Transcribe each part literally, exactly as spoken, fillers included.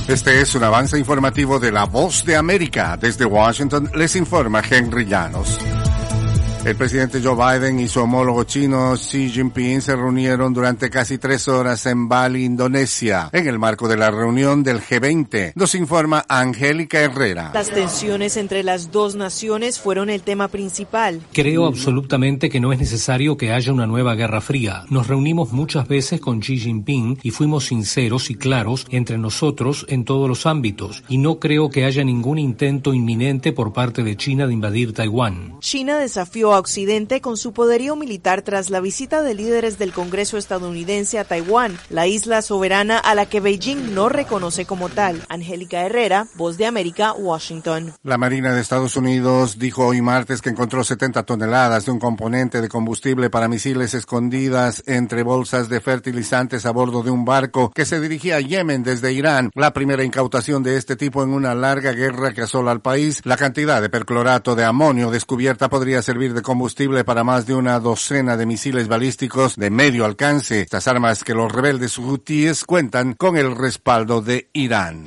Este es un avance informativo de La Voz de América. Desde Washington les informa Henry Llanos. El presidente Joe Biden y su homólogo chino Xi Jinping se reunieron durante casi tres horas en Bali, Indonesia, en el marco de la reunión del G veinte. Nos informa Angélica Herrera. Las tensiones entre las dos naciones fueron el tema principal. Creo absolutamente que no es necesario que haya una nueva guerra fría. Nos reunimos muchas veces con Xi Jinping y fuimos sinceros y claros entre nosotros en todos los ámbitos, y no creo que haya ningún intento inminente por parte de China de invadir Taiwán. China desafió a Occidente con su poderío militar tras la visita de líderes del Congreso estadounidense a Taiwán, la isla soberana a la que Beijing no reconoce como tal. Angélica Herrera, Voz de América, Washington. La Marina de Estados Unidos dijo hoy martes que encontró setenta toneladas de un componente de combustible para misiles escondidas entre bolsas de fertilizantes a bordo de un barco que se dirigía a Yemen desde Irán, la primera incautación de este tipo en una larga guerra que asola al país. La cantidad de perclorato de amonio descubierta podría servir de combustible para más de una docena de misiles balísticos de medio alcance. Estas armas que los rebeldes hutíes cuentan con el respaldo de Irán.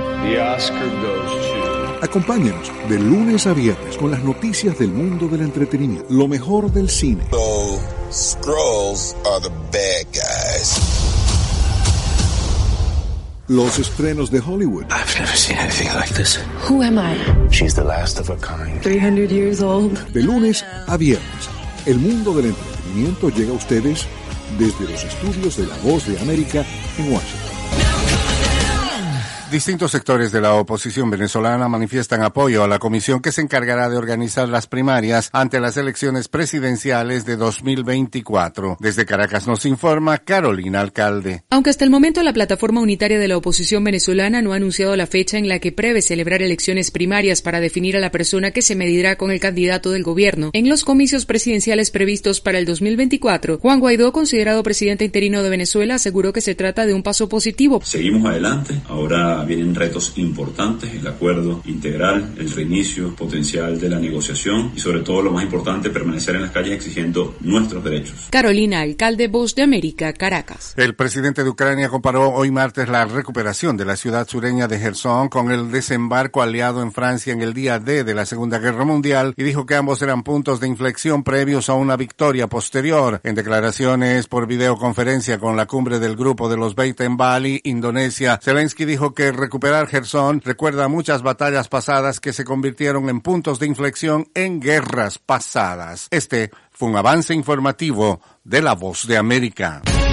Acompáñanos de lunes a viernes con las noticias del mundo del entretenimiento, lo mejor del cine. So, Skrulls are the bad guys. Los estrenos de Hollywood. I've never seen anything like this. Who am I? She's the last of a kind. three hundred years old. De lunes a viernes, el mundo del entretenimiento llega a ustedes desde los estudios de La Voz de América en Washington. Distintos sectores de la oposición venezolana manifiestan apoyo a la comisión que se encargará de organizar las primarias ante las elecciones presidenciales de dos mil veinticuatro. Desde Caracas nos informa Carolina Alcalde. Aunque hasta el momento la plataforma unitaria de la oposición venezolana no ha anunciado la fecha en la que prevé celebrar elecciones primarias para definir a la persona que se medirá con el candidato del gobierno en los comicios presidenciales previstos para el dos mil veinticuatro, Juan Guaidó, considerado presidente interino de Venezuela, aseguró que se trata de un paso positivo. Seguimos adelante. Ahora vienen retos importantes, el acuerdo integral, el reinicio potencial de la negociación y sobre todo lo más importante, permanecer en las calles exigiendo nuestros derechos. Carolina Alcalde, Voz de América, Caracas. El presidente de Ucrania comparó hoy martes la recuperación de la ciudad sureña de Jersón con el desembarco aliado en Francia en el día D de la Segunda Guerra Mundial y dijo que ambos eran puntos de inflexión previos a una victoria posterior. En declaraciones por videoconferencia con la cumbre del Grupo de los veinte en Bali, Indonesia, Zelensky dijo que recuperar Jersón recuerda muchas batallas pasadas que se convirtieron en puntos de inflexión en guerras pasadas. Este fue un avance informativo de La Voz de América.